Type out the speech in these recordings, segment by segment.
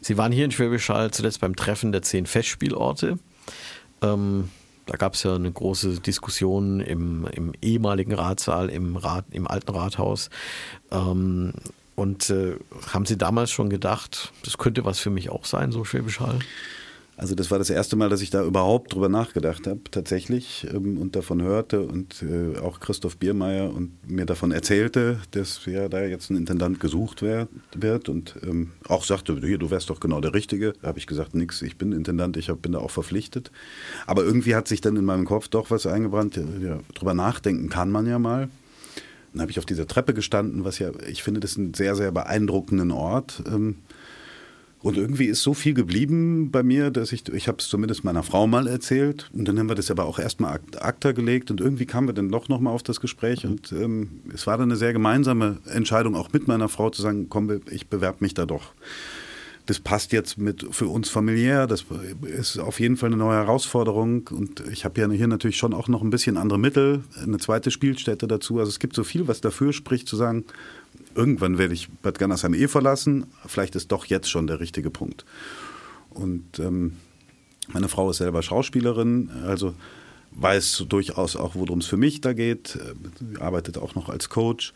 Sie waren hier in Schwäbisch Hall zuletzt beim Treffen der 10 Festspielorte. Da gab es ja eine große Diskussion im ehemaligen Ratssaal, im alten Rathaus. Und haben Sie damals schon gedacht, das könnte was für mich auch sein, so Schwäbisch Hall? Also das war das erste Mal, dass ich da überhaupt drüber nachgedacht habe, tatsächlich, und davon hörte und auch Christoph Biermeier und mir davon erzählte, dass ja da jetzt ein Intendant gesucht wird und auch sagte, hier, du wärst doch genau der Richtige. Da habe ich gesagt, nix, ich bin Intendant, bin da auch verpflichtet. Aber irgendwie hat sich dann in meinem Kopf doch was eingebrannt, ja, drüber nachdenken kann man ja mal. Dann habe ich auf dieser Treppe gestanden, ich finde, das ist ein sehr, sehr beeindruckenden Ort. Und irgendwie ist so viel geblieben bei mir, dass ich habe es zumindest meiner Frau mal erzählt. Und dann haben wir das aber auch erstmal ad acta gelegt. Und irgendwie kamen wir dann doch nochmal auf das Gespräch. Und es war dann eine sehr gemeinsame Entscheidung, auch mit meiner Frau zu sagen, komm, ich bewerbe mich da doch. Das passt jetzt für uns familiär, das ist auf jeden Fall eine neue Herausforderung. Und ich habe ja hier natürlich schon auch noch ein bisschen andere Mittel, eine zweite Spielstätte dazu. Also es gibt so viel, was dafür spricht, zu sagen, irgendwann werde ich Bad Gandersheim verlassen, vielleicht ist doch jetzt schon der richtige Punkt. Und meine Frau ist selber Schauspielerin, also weiß durchaus auch, worum es für mich da geht, arbeitet auch noch als Coach.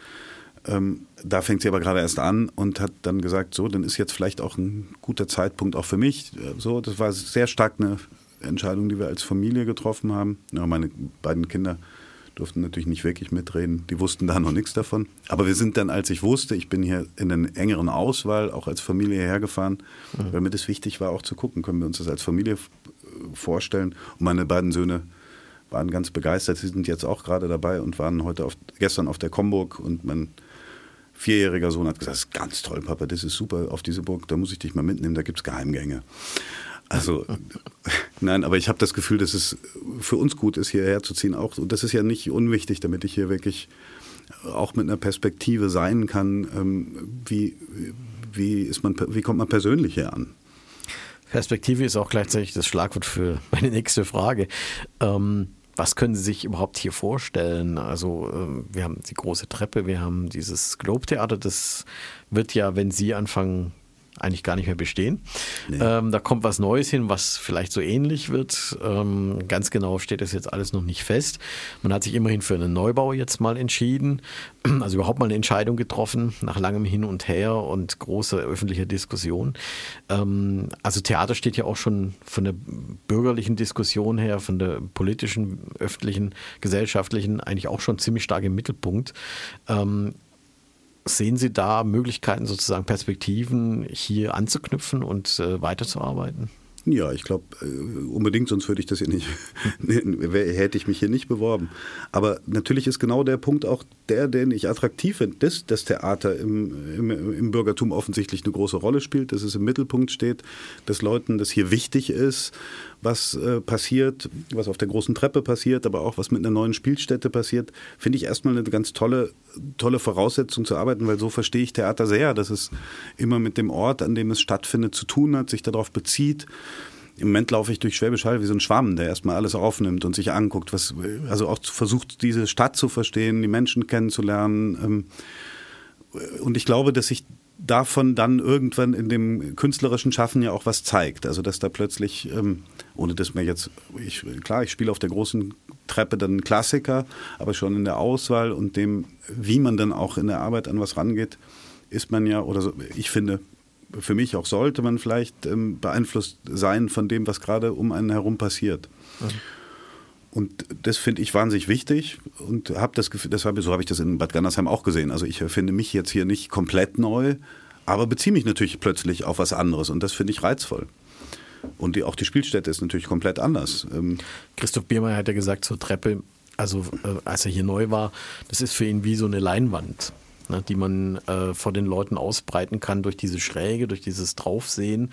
Da fängt sie aber gerade erst an und hat dann gesagt, so, dann ist jetzt vielleicht auch ein guter Zeitpunkt auch für mich. So, das war sehr stark eine Entscheidung, die wir als Familie getroffen haben. Ja, meine beiden Kinder durften natürlich nicht wirklich mitreden. Die wussten da noch nichts davon. Aber wir sind dann, als ich wusste, ich bin hier in einer engeren Auswahl, auch als Familie hergefahren, weil mir das wichtig war, auch zu gucken, können wir uns das als Familie vorstellen. Und meine beiden Söhne waren ganz begeistert. Sie sind jetzt auch gerade dabei und waren gestern auf der Comburg. Und mein 4-jähriger Sohn hat gesagt, das ist ganz toll, Papa, das ist super auf diese Burg, da muss ich dich mal mitnehmen, da gibt es Geheimgänge. Also, nein, aber ich habe das Gefühl, dass es für uns gut ist, hierher zu ziehen auch. Und das ist ja nicht unwichtig, damit ich hier wirklich auch mit einer Perspektive sein kann, wie kommt man persönlich hier an? Perspektive ist auch gleichzeitig das Schlagwort für meine nächste Frage. Was können Sie sich überhaupt hier vorstellen? Also wir haben die große Treppe, wir haben dieses Globe-Theater, das wird ja, wenn Sie anfangen, eigentlich gar nicht mehr bestehen. Nee. Da kommt was Neues hin, was vielleicht so ähnlich wird. Ganz genau steht das jetzt alles noch nicht fest. Man hat sich immerhin für einen Neubau jetzt mal entschieden, also überhaupt mal eine Entscheidung getroffen, nach langem Hin und Her und großer öffentlicher Diskussion. Also Theater steht ja auch schon von der bürgerlichen Diskussion her, von der politischen, öffentlichen, gesellschaftlichen eigentlich auch schon ziemlich stark im Mittelpunkt. Sehen Sie da Möglichkeiten, sozusagen Perspektiven hier anzuknüpfen und weiterzuarbeiten? Ja, ich glaube unbedingt, sonst würde ich das hier nicht, hätte ich mich hier nicht beworben. Aber natürlich ist genau der Punkt auch den ich attraktiv finde, dass das Theater im Bürgertum offensichtlich eine große Rolle spielt, dass es im Mittelpunkt steht, dass Leuten das hier wichtig ist, was passiert, was auf der großen Treppe passiert, aber auch was mit einer neuen Spielstätte passiert, finde ich erstmal eine ganz tolle Voraussetzung zu arbeiten, weil so verstehe ich Theater sehr, dass es immer mit dem Ort, an dem es stattfindet, zu tun hat, sich darauf bezieht. Im Moment laufe ich durch Schwäbisch Hall wie so ein Schwamm, der erstmal alles aufnimmt und sich anguckt, also auch versucht, diese Stadt zu verstehen, die Menschen kennenzulernen. Und ich glaube, dass sich davon dann irgendwann in dem künstlerischen Schaffen ja auch was zeigt. Also dass da plötzlich, ohne dass mir jetzt, ich spiele auf der großen Treppe dann einen Klassiker, aber schon in der Auswahl und dem, wie man dann auch in der Arbeit an was rangeht, ist man ja, oder so, ich finde, für mich auch sollte man vielleicht beeinflusst sein von dem, was gerade um einen herum passiert. Mhm. Und das finde ich wahnsinnig wichtig und habe das Gefühl, so habe ich das in Bad Gandersheim auch gesehen. Also ich erfinde mich jetzt hier nicht komplett neu, aber beziehe mich natürlich plötzlich auf was anderes und das finde ich reizvoll. Und auch die Spielstätte ist natürlich komplett anders. Christoph Biermeier hat ja gesagt zur Treppe, also als er hier neu war, das ist für ihn wie so eine Leinwand, ne, die man vor den Leuten ausbreiten kann durch diese Schräge, durch dieses Draufsehen.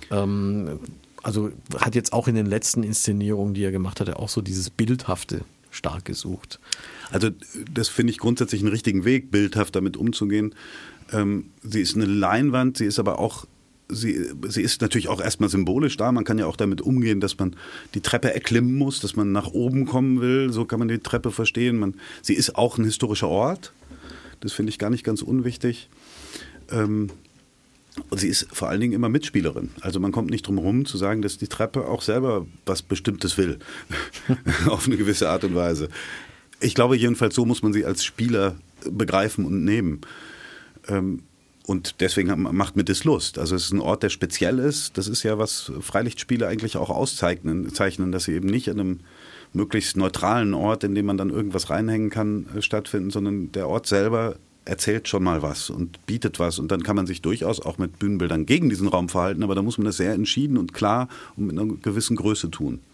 Also hat jetzt auch in den letzten Inszenierungen, die er gemacht hat, auch so dieses Bildhafte stark gesucht. Also das finde ich grundsätzlich einen richtigen Weg, bildhaft damit umzugehen. Sie ist eine Leinwand, sie ist aber auch, sie ist natürlich auch erstmal symbolisch da. Man kann ja auch damit umgehen, dass man die Treppe erklimmen muss, dass man nach oben kommen will. So kann man die Treppe verstehen. Sie ist auch ein historischer Ort. Das finde ich gar nicht ganz unwichtig. Und sie ist vor allen Dingen immer Mitspielerin. Also man kommt nicht drum herum zu sagen, dass die Treppe auch selber was Bestimmtes will. Auf eine gewisse Art und Weise. Ich glaube jedenfalls, so muss man sie als Spieler begreifen und nehmen. Und deswegen macht mir das Lust. Also es ist ein Ort, der speziell ist. Das ist ja, was Freilichtspiele eigentlich auch auszeichnen, dass sie eben nicht an einem möglichst neutralen Ort, in dem man dann irgendwas reinhängen kann, stattfinden, sondern der Ort selber erzählt schon mal was und bietet was. Und dann kann man sich durchaus auch mit Bühnenbildern gegen diesen Raum verhalten, aber da muss man das sehr entschieden und klar und mit einer gewissen Größe tun.